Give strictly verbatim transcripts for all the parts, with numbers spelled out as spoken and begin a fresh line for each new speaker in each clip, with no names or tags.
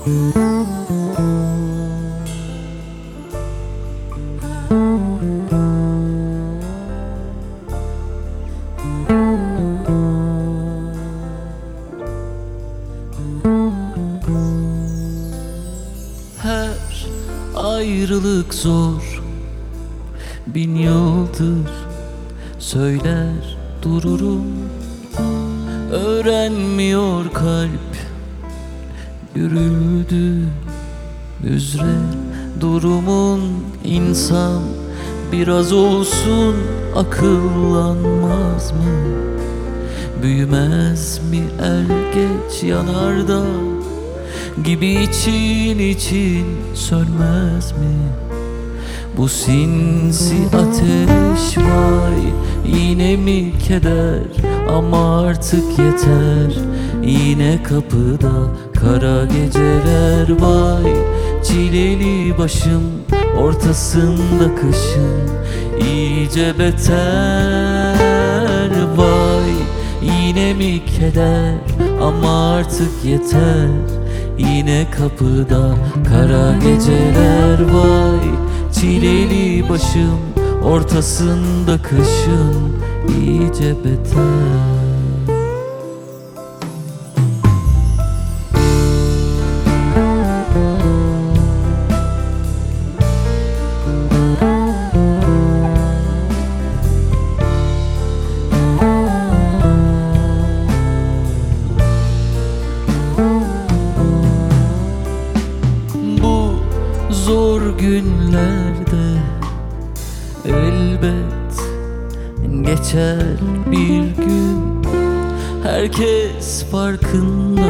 Her ayrılık zor, bin yıldır söyler dururum. Öğrenmiyor kalp, görüldü üzere durumun. İnsan biraz olsun akıllanmaz mı? Büyümez mi er geç yanarda gibi için için sönmez mi? Bu sinsi ateş vay, yine mi keder? Ama artık yeter, yine kapıda kara geceler vay. Çileli başım ortasında kışın iyice beter vay. Yine mi keder? Ama artık yeter, yine kapıda kara geceler vay. Çileli başım ortasında kışın iyice beter. Zor günlerde elbet geçer bir gün. Herkes farkında,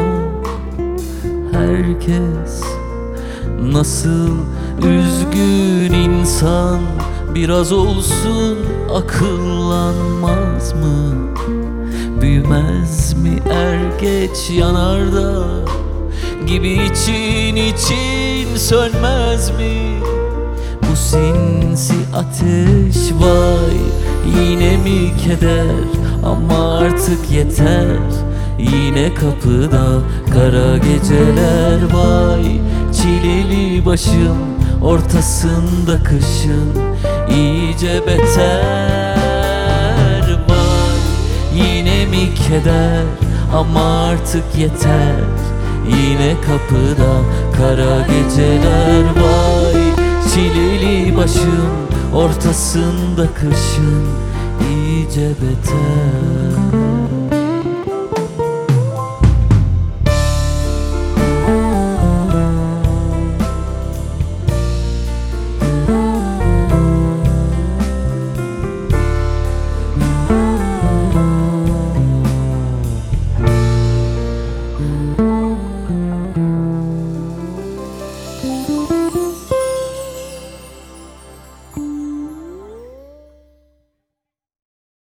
herkes nasıl üzgün. İnsan biraz olsun akıllanmaz mı? Büyümez mi er geç yanarda gibi için için sönmez mi? Bu sinsi ateş vay, yine mi keder? Ama artık yeter, yine kapıda kara geceler vay. Çileli başım ortasında kışın iyice beter vay. Yine mi keder? Ama artık yeter, yine kapıda kara geceler vay. Çileli başım ortasında kışın iyice beter.